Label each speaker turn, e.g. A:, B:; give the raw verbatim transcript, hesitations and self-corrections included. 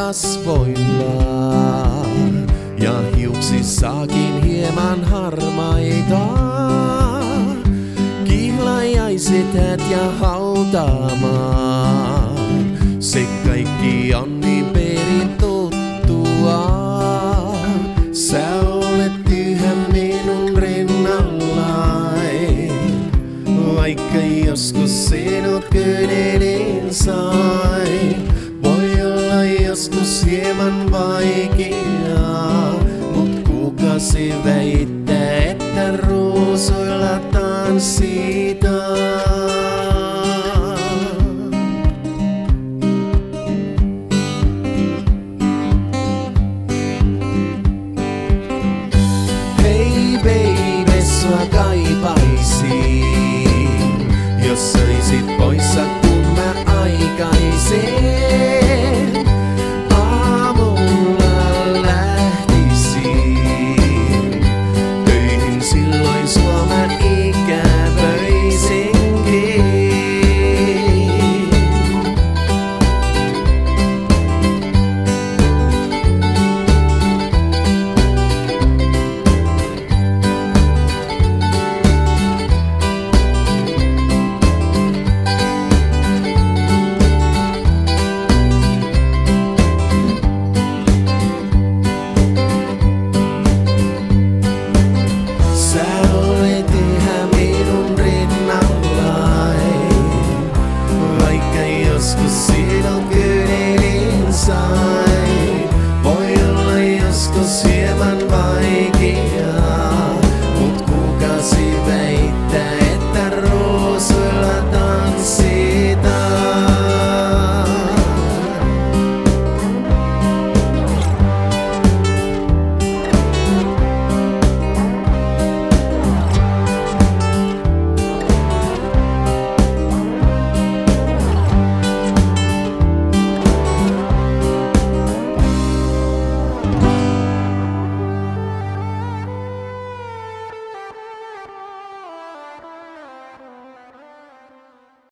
A: kasvoilla ja hiuksissakin hieman harmaita. Kihlajaiset häät ja hautamaan, se kaikki on niin perin tuttua. Sä olet yhä minun rinnallai, vaikka joskus sinut kyydin sain. Voi olla joskus hieman vaikeaa, mut kuukasi väittää, että ruusuilla tanssitaan.